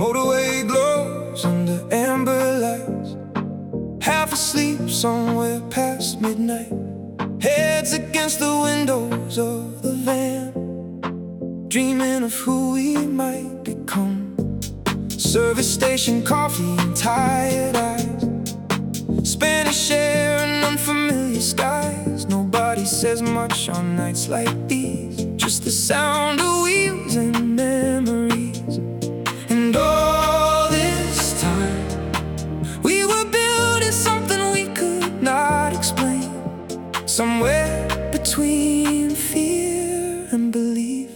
motorway glows under amber lights. Half asleep somewhere past midnight, heads against the windows of the van, dreaming of who we might become. Service station coffee and tired eyes, Spanish air and unfamiliar skies. Nobody says much on nights like these, just the sound of wheels and memories. And all this time we were building something we could not explain, somewhere between fear and belief.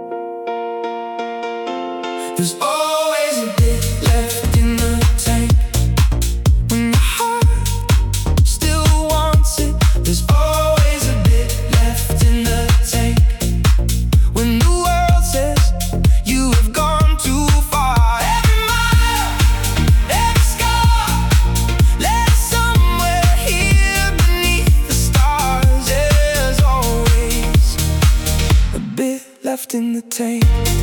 There's always a bit left in the tank when your heart still wants it. There's always a bit left in the tank when the world says you have gone too far. Every mile, every scar led somewhere here beneath the stars. There's always a bit left in the tank.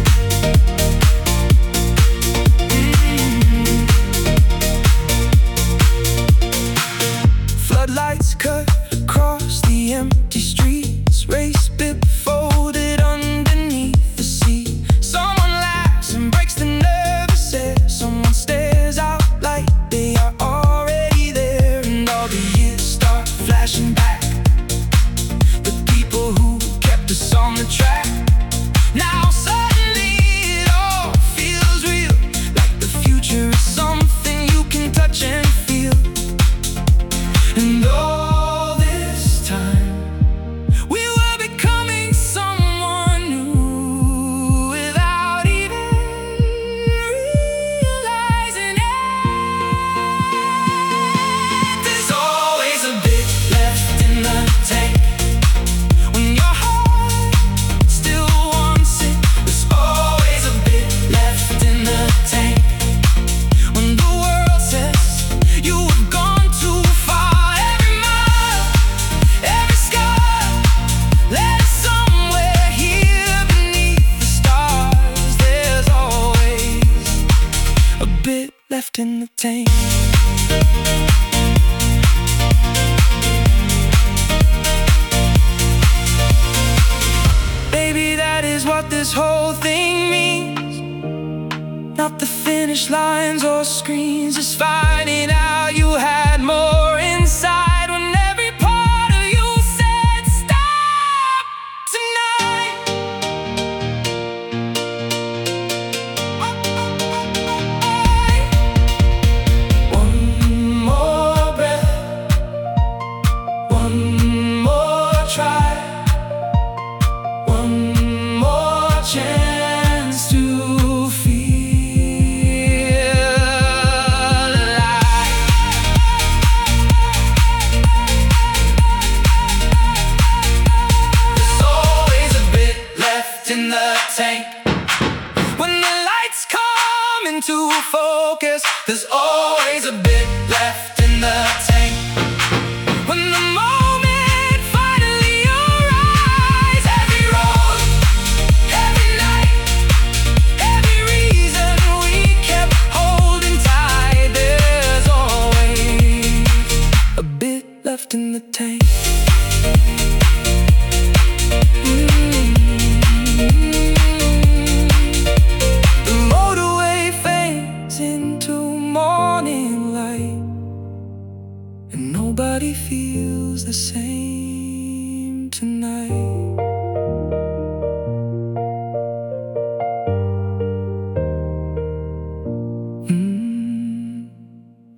Floodlights cut across the empty streets, race bib folded underneath the seat. Someone laughs and breaks the nervous air, someone stares out like they are already there. And all the years start flashing back, the people who kept us on the track. Now suddenly it all feels real, like the future is something you can touch and feel. And all this time we were becoming someone new without even realizing it. There's always a bit left in the tank when your heart still wants it. There's always a bit left in the tank when the world says you have gone too far. Every mile, every scar led us somewhere here beneath the stars. There's always a bit left in the tank. Baby, that is what this whole thing means. Not the finish lines or screens, just finding out you had more inside when every part of you said stop tonight. One more breath, one more try, one more chance to feel alive. There's always a bit left in the tank when the lights come into focus. There's always a bit left in the tank when the moment finally arrives. Every road, every night, every reason we kept holding tight. There's always a bit left in the tank. The motorway fades into morning light, and nobody feels the same tonight.